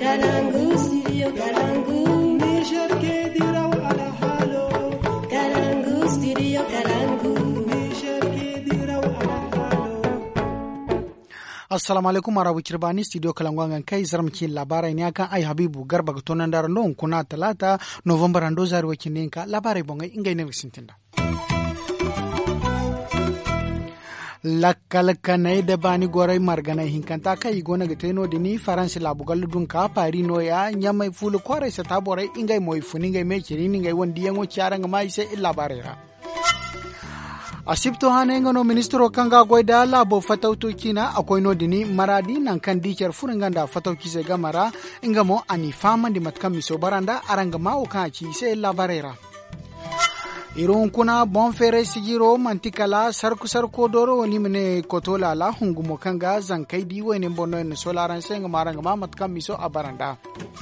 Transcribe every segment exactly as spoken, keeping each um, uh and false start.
Kalangu, studio Kalangu. Niger ke diraw ala halo. Kalangu, studio Kalangu. Niger ke diraw ala halo. Assalamu alaikum arabu kirbani studio Kalangu an kai zarmkin labarai ne akan ai Habibu Garba ga tonan daren don kuna talata November ando zari wakinin ka labarai bonga ingai ne sintinda. Lakkalkanai da bani gorai marganai hinkanta kai gona ga teno dini faransi labugal dun ka pari no ya nyamai fulu kware sa taborai ingai moy funi ngai me kiri ngai wondi yango charanga mai sai illa barera asibto hane ngono ministro kanga goida labo fatauto kina akwai no dini maradi nan kan diker furanganda fatauki se gamara ingamo ani fama di matkam miso baranda aranga ma o kan ci sai illa barera Irun kuna bon fere sigiro mantikala sarku sarko doro wani mene kotola la hungumo kanga zankai di wani bono en solaran senga maranga mamat kam miso abaranda.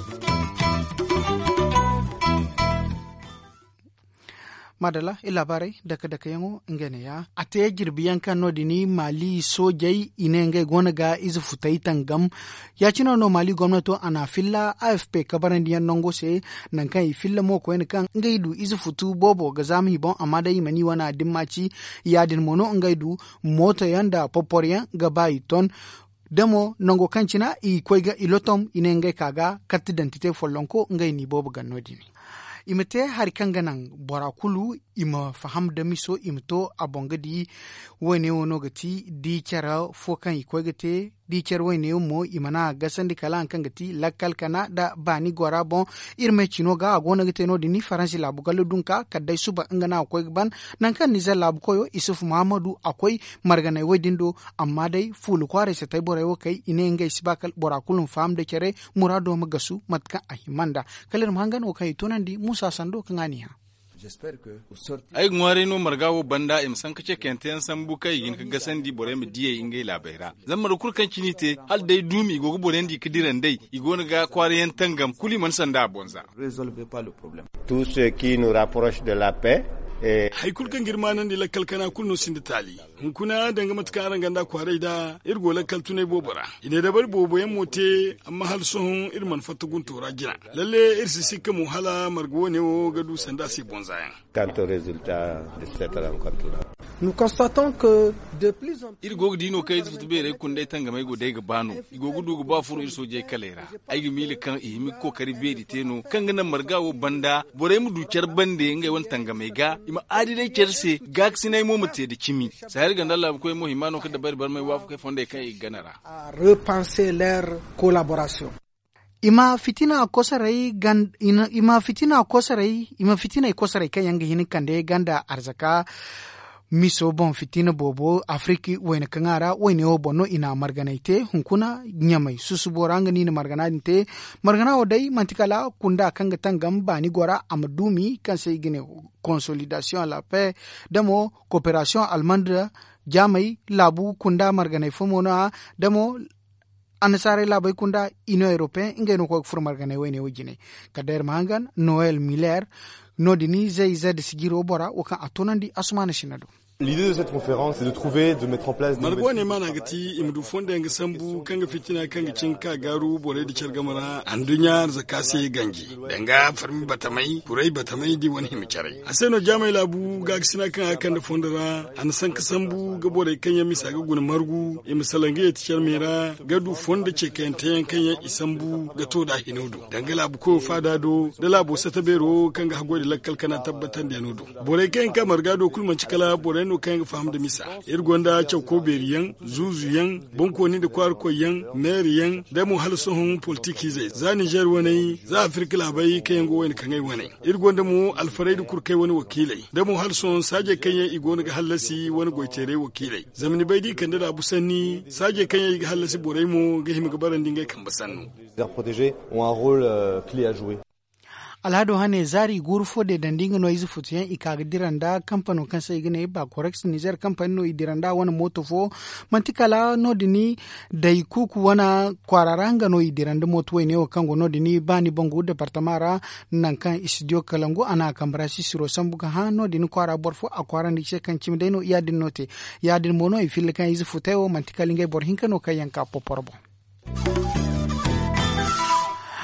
Madala ilabarai daka daka yango ngene ya ate jirbiyan kano dini mali sojai inenge gona ga izu futai tangam ya chino no mali gwamnato ana filla A F P kabaran diyan nongo se nan kai filla mo ko en kan ngaidu izu futu bobo ga zami bon amada mani wana dimmaci ya din mono ngaidu moto yanda poporiyan ga bayiton demo nongo kancina i koiga ilotom inenge kaga carte d'identité follonko ngai ni bobo ganno dini imete har kanganan borakulu ima faham da miso imto abongadi wene wono gati di kera fokan iko gate di ker wene mo imana gasandi kala an kangati lakal kana da bani gora bon irme chino ga agona gate no dini faransi labu galu dunka kadai suba ngana akoy ban nan kan nizal labu koyo isuf muhammadu akoy margana wedindo amma dai fulu kware se tay borewo kai ine ngai sibakal borakulun faham da kere murado magasu matka ahimanda kalir mangan o kai tonandi Musa Sando kangani ha ai ngware no margawo banda im san kace kenten san bu kai yin kaga sandi bore mu diye ingai labaira zamar kurkan cinite hal dai dumi gogo borendi kidiran dai igona ga kware yan tangam kuli man sanda bonza résolvez pas le problème tout ce qui nous rapproche de la paix haikul kan girma nan da lakkal kana kunno sin da tali hun kuna danga matkaran ganda kwarai da irgo lakkal tunai bobara ine da bar boboyen mote amma hal sohun irman fatugun tora gina lalle irsi sikka mu hala margo ne o gadu sanda si bonzayan quant au résultat de cette rencontre là nous constatons que de plus en plus irgo dino kai zutu bere kun dai tanga mai go dai ga bano igo gudu go ba furu irso je kalera ai gi mili kan i mi kokari beri teno kan ganan margawo banda bore mu dukyar bande ngai wan tanga mai ga ma adidai kerse gaksinai mo mute da kimi sai ga Allah ko mo himano kada bar bar mai wafu kai fonda kai ganara repenser leur collaboration ima fitina kosarai gan ina ima fitina kosarai ima fitina kosarai kan yanga hinin kande ganda arzaka miso bon fitina bobo afriki wayna kangara wayne o bono ina marganaite hunkuna nyamai susu boranga ni marganaite margana odai mantikala kunda kanga tangam bani gora amadumi kan sai gine consolidation à la paix demo coopération allemande jamai labu kunda marganai fomona demo anasare labai kunda ino européen ingeno ko fur marganai wayne wajine kader mangan Noël Miller nodini zai zai sigiro bora waka atonandi asmana shinado. L'idée de cette conférence, c'est de trouver, de mettre en place des Margo ne mana gati imdu fonda nga sambu kanga fitina kanga cinka garu bore di chargamara andunya zakasi ganji danga farmi batamai kurai batamai di wani himicharai aseno jamai labu ga sina kan kan da fondara an san ka sambu ga bore kanya misa ga gun margu e misalange ti charmera gadu fonda ce kenten kanya isambu ga to da hinodo danga labu ko fada do da labu satabero kanga hagodi lakkal kana tabbatan da nodo bore kan kamar gado kulman cikala bore no kan faham da misa irgonda chauko beriyan zuzuyan bonkoni da kwarko yan meriyan da mu halsohun politiki zai za Niger wani za Afrika labai kayan go wani kangai wani irgonda mu alfarai da kurkai wani wakilai da mu halson saje kanya igona ga halasi wani goitere wakilai zamani bai di kan da abu sanni saje kanya ga halasi borai mu ga himi gabaran dingai kan basannu les protégés ont un rôle euh, clé à jouer. alhado hane zari gurfo de dandinga no izu futiyan ikaga diranda kampano kansa igine ba corex Niger kampano no idiranda wana moto fo mantikala no dini dai kuku wana kwararanga no idiranda moto wene o kango no dini bani bongo departamara nankan studio kalango ana kambara sisiro sambuka ha no dini kwara borfo akwara ndi kan chimde no yadin note yadin mono e fil kan izu futeo mantikala ngai borhinka no kayanka poporbo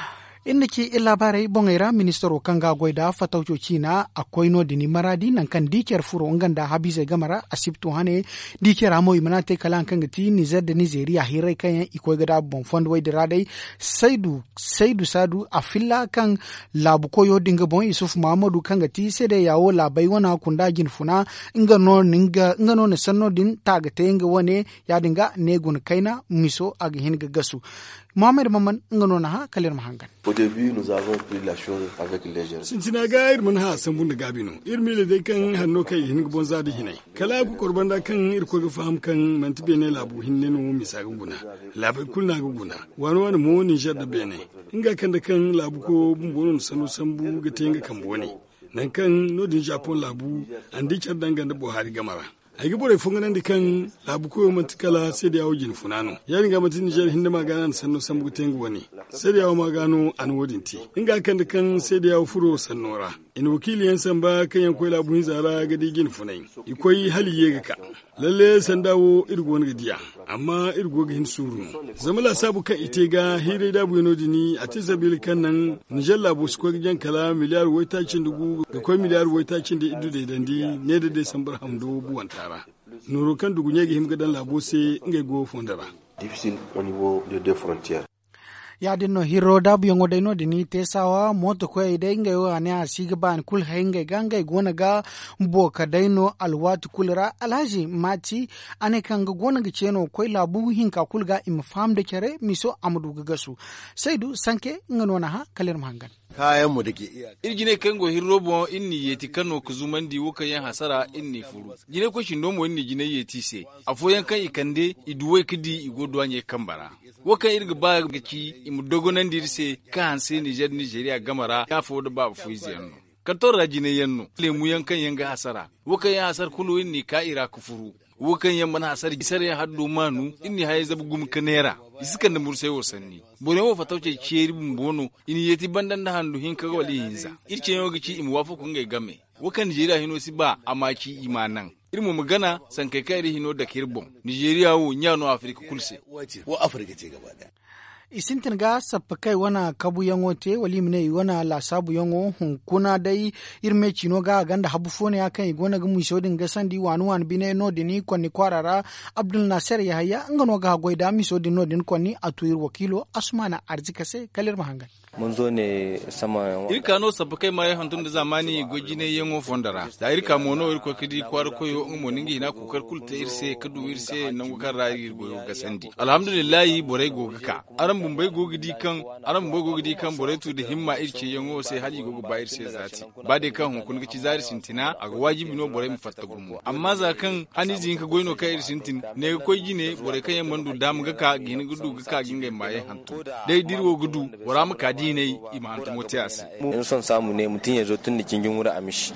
inda ke labarai bongaira ministero kanga goida fataucoci na akwai no dini maradi nan kan diker furo nganda habize gamara asibto hane diker amo imana te kalan kan gati Niger da Nigeria hirai kan iko gada bon fond wai da radai saidu saidu sadu afilla kan labu koyo dinga bon Yusuf Muhammadu kan gati sai da yawo labai wana kunda gin funa inga no ninga inga no ne sanno din taga te inga wane ya dinga ne gun kaina miso aga hin gasu Mohamed Maman ngano na ha kalir mahangan. Au début nous avons pris la chose avec légèreté. Sintina ga irman ha sambun da gabino. Irmi le dai kan hanno kai hin gbon zadi hinai. Kala ku korbanda kan irko ga faham kan mantibe ne labu hinne no misa guna. Labu kulna guna. Wani wani mo ni jadda bene. Inga kan da kan labu ko bumbonon sanu sambu ga tenga kan bone. Nan kan no din Japan labu andi chardan da Buhari gamara. Aigi bore funganan di kan labu koyo mantikala sai da yawo jin funano ya ringa matin Niger hinda magana sanno sambu tengu wani sai da yawo magano an wodinti inga kan da kan sai da yawo furo sannora in wakili yan samba kan yan koyi labu hin zara ga digin funai ikoi hali yega ka lalle san dawo irgo wani gadiya amma irgo ga hin suru zamala sabu kan ite ga hire da bu yano dini a tizabil kan nan Niger labu su ko jan kala miliyar waita cin dugu ga koi miliyar waita cin da idu da dandi ne da dai sambar hamdo buwanta Nuru kan dugunye ga himga dan labo sai ngai go fondara. Difficile au niveau des deux frontières. Ya dinno hiro da bu yongo dai dini te sawa moto ko ide ngai wa ne asiga ban kul hainga ganga gona ga mbo ka daino alwatu kulra alhaji mati ane kan ga gona ga ceno koi labu hinka kulga im fam da kere miso amdu ga gasu saidu sanke ngano na ha kalir mahangan kayan mu dake iya irgine kango hirrobo inni yeti kano kuzumandi woka yan hasara inni furu gine ko shindomo inni gine yeti se afoyan kan ikande iduwe kidi igodo anye kambara woka irga ba gaci imu dogonan dirse ka hanse Niger Nigeria gamara ya fo da ba fuizi yanno katora gine yanno lemu yankan yanga hasara woka yan hasar kulu inni ka ira kufuru wokan yan mana hasar gisar ya haddo manu inni haye zabu gum kanera iskan da mursai wasanni bone wo fatauce ciyeri bumbono ini yeti bandan da handu hin kaga wali hinza irce yo gici im wafu kun ga game wakan Nigeria hino si ba amaki imanan irmu magana san kai kai hino da kirbon Nigeria wo nyano Afrika kulse wo Afrika ce gaba daya isintin ga sappakai wana kabu yango te wali mine wana la sabu yango hun kuna dai irme chino ga ganda habu fone akan igona ga mushodin ga sandi wanu wan bine no dini konni kwarara Abdul Nasir Yahya ngano ga goida mishodin no din konni atuir wakilo Asmana Arzikase kalir mahangan mun zo ne sama irka no sappakai mai hantun da zamani gojine yango fondara da irka mono irko kidi kwar koyo mo ningi na kokar kulta irse kadu irse nan kokar rayi goyo ga sandi alhamdulillah borai gogaka aran bumbai gogidi kan aran bumbai gogidi kan boretu da himma irce yango sai hali gogo bayir sai zati ba de kan hun kun gici zari sintina aga wajibi no borai mu fatta gurmu amma za kan hani jin ka goino kai ir sintin ne ko gine borai kan mandu dam ga ka gine gudu ga ka ginga mai hantu dai dirwo gudu bora mu ka dinai imantu motias in son samu ne mutun yazo tun da kingin wura amishi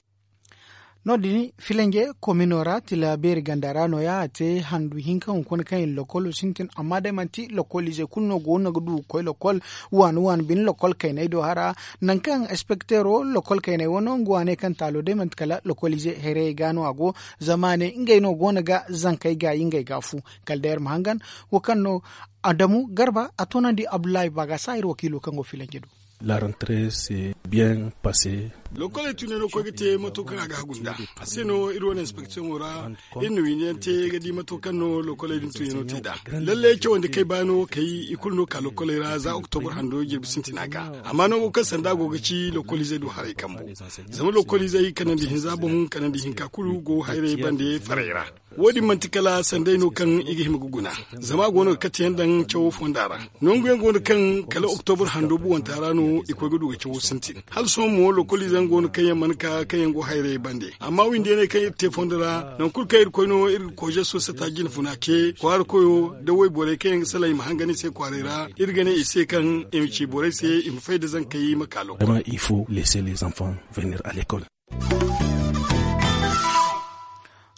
nodini filenge kominora tila beri gandarano ya ate handu hinka unkon kain lokol sintin amma dai manti lokol je kunno gona gudu koy lokol wan wan bin lokol kain ido hara nan kan inspectero lokol kain wono ngwane kan talo dai mant kala lokol je here gano ago zamane ingay no gona ga zankai ga ingay gafu kalder mahangan wakanno Adamu Garba atonandi Abdoulaye Bagasair wakilo kango filenge do La rentrée s'est bien passée. Lokole tuneno ko gite matokan aga gunda aseno irwan inspection ora inno winyante gadi matokan no lokole din tuneno teda lalle ke wanda kai bano kai ikulno ka lokole ra za october hando girbi sintinaga amma no ko sanda gogaci lokole zai do hare kambo zama lokole zai kanan di hinzabo mun kanan di hinka kulu go haire bande farera wodi mantikala sandai no kan igi himguguna zama gono katiyan dan cewo fondara nongu yan gono kan kala october hando bu wantara no iko gudu ga cewo sintin hal so mo lokole zan gono kayan manka kayan go haire bande amma winde ne kan te fondara non kul kayir koyno ir koje so sata gin funake kwar koyo da wai bore kayan salai mahangani sai kwarera irgane ise kan imci bore sai im faida zan kai makalo vraiment il faut laisser les enfants venir à l'école.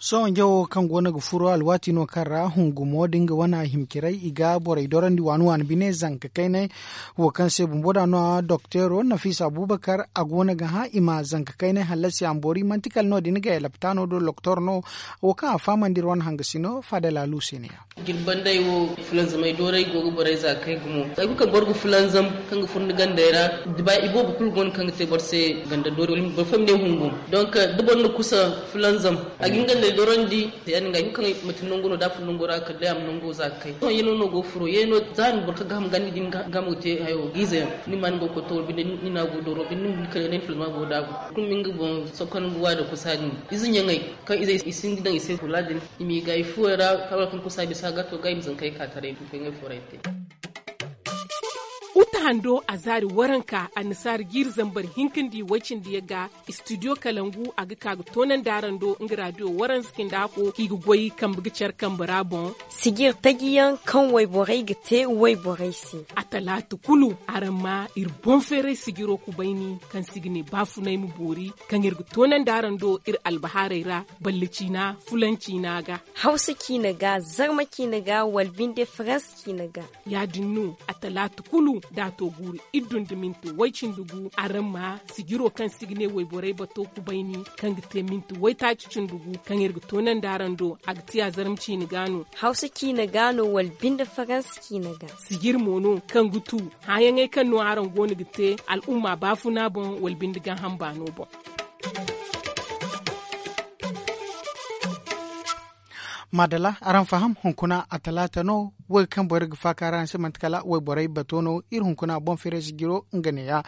so ngewo kan gona ga furo alwati no kara hungumo dinga wana himkirai iga borai doran di wanu wan bine zanka kaine wo kan se bumboda no doctero Nafisa Abubakar agona ga ha ima zanka kaine halasi ambori mantikal no dinga elaptano do doctor no wo ka fama ndirwan hangasino fadala lusenia girbandai wo fulan zamai dorai gogo borai zakai gumo ai kuka borgo fulan zam kan ga furni gandera diba ibo bukul gon kan se borse ganda dori wal bo famne hungum donc dubon no kusa fulan zam agin ganda dorondi yan ga yukan mutun nongo da fulun gora ka da am nongo zakai to yeno no go furo yeno zan borka gam gandi din gamote ayo gize ni man go ko to bi ni na go doro bi ni kale nen fulma go da kun min go bon sokon go wada kusa ni izin yangai kan izai isin gidan isai kuladin imi ga ifuera kawal kan kusa bisa gato ga imzan kai ka tare kun ngai forete uta hando a zari waranka a nisar girzan bar hinkin di wacin da ya ga studio kalangu a ga kaga tonan darando in radio waran skin da ko ki goyi kan bugicar kan barabon sigir tagiyan kan wai borai gite wai borai si a talatu kulu aramma ir bon fere sigiro ku baini kan sigine bafu nay mu bori kan ir tonan darando ir albaharaira ballici na fulanci na ga hausa ki na ga zarma ki na ga walbin de france ki na ga ya dinnu a talatu kulu da to guri idun dimintu waicin dugu aramma sigiro kan signe wai borai bato ku baini kan gite mintu wai ta cicin dugu kan irga tonan darando agtiya zarmci ni gano hausa ki na gano wal binda faransa ki na ga sigir mono kan gutu hayan ai kan no aran goni gite al'umma bafuna bon wal bindigan hambano bon madala aran faham hunkuna atalata no wai kan borig fakara se mantkala wai borai batono ir hunkuna bon fere sigiro ngane ya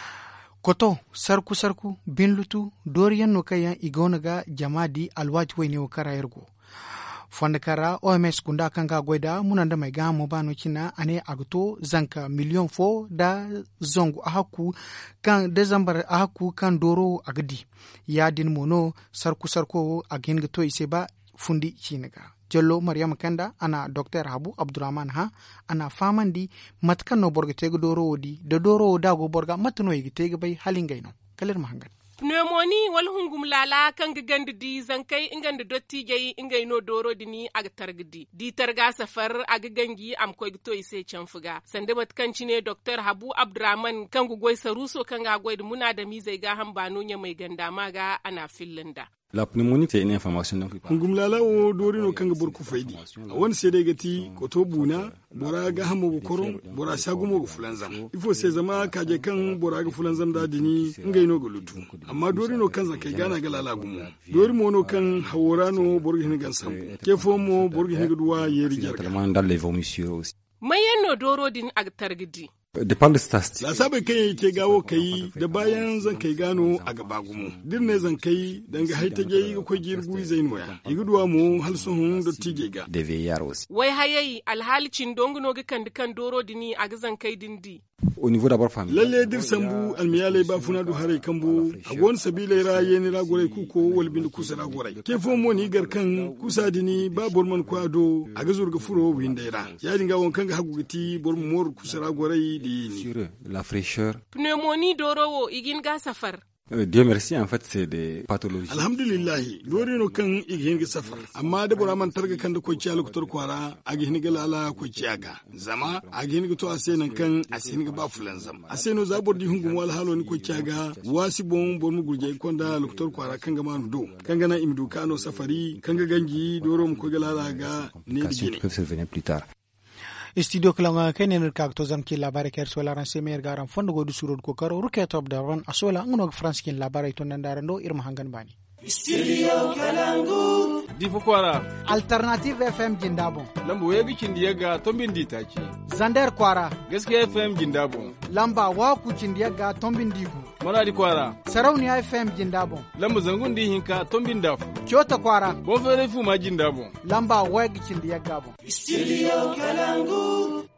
koto sarku sarku binlutu doriyan no kayan igonaga jamadi alwati wai ne wakara yargo fondakara O M S kunda kanga goida munanda mai gamo bano kina ane agto zanka million fo da zongu ahaku kan December ahaku kan doro agdi ya din mono sarku sarko agin gto iseba fundi chinaga jollo Maryam Kanda ana Doctor Habu Abdurrahman ha ana famandi matkan no borga tego doro wodi de doro dago borga matno yigi tege bay halingayno kaler mahangan pneumoni wal hungum lala kan gandi di zankai inganda dotti gai ingai no doro dini aga targidi di targa safar aga gangi am koy to ise canfuga sande matkanci ne Doctor Habu Abdurrahman kan gugoi saruso kan ga goid muna da mi zai ga hambano nya mai ganda maga ana fillinda. La pneumonie c'est une information donc ngum lala o dorino kanga burku faidi won sai dai gati ko to buna bora ga hamo koron bora sagumo go fulanzam ifo sai zama kaje kan bora ga fulanzam da dini ngai no gulutu amma dorino kan zakai gana ga lala gumo dori mono kan haworano borgi hin gan sambo ke fomo borgi hin duwa yeri jarga dans les vomissures aussi mayenno doro din ag targidi depend statistic la sabe kai ke gawo kai da bayan zan kai gano a gaba gumu din ne zan kai dan ga haita ge ga ko girgu zainu ya iguduwa mu halsuhun da tige ga de veyaros wai hayayi alhalicin donguno ga kan kan doro dini a zan kai dindi au niveau d'abord famille lalle dir sambu almiyale ba funa du hare kambu agon sabile ra yeni ra gore ku ko wal bin ku sara gore ke fo mo ni gar kan kusa dini ba borman ko ado aga zurga furo windaira ya dinga won kan ga hagugiti bormu mor ku sara gore sur la fraîcheur. Pneumonie dorowo igin ga safar. Euh, Dieu merci, en fait, c'est des pathologies. Alhamdulillah, dorino kan igin ga safar. Amma da bora man targa kan da ko ciya lokutor kwara, agin ga lala ko ciyaga. Zama agin ga to asenan kan asin ga ba fulan zam. Aseno zabor di hungum wal halo ni ko ciyaga, wasi bon bon mu gurje konda lokutor kwara kan ga manu do. Kan ga na imdu kano safari, kan ga gangi doro mu ko ga lala ga ne digine. Plus tard. studio klanga kenen ka to zam ki labare ker so la ran semer garam fondo go du surod ko karo ruke top da ran asola ngono france kin labare to nandara ndo irma hangan bani studio kalangu difu kwara alternative fm jindabo lambo wegi kindiyaga tombindi taki zander kwara gaskiya fm jindabo lamba wa ku kindiyaga tombindigu maradi kwara sarauniya fm jindabo lambo zangundi hinka tombindafu kyota kwara bon fere fu ma jindabo lamba wegi kindiyaga bo studio kalangu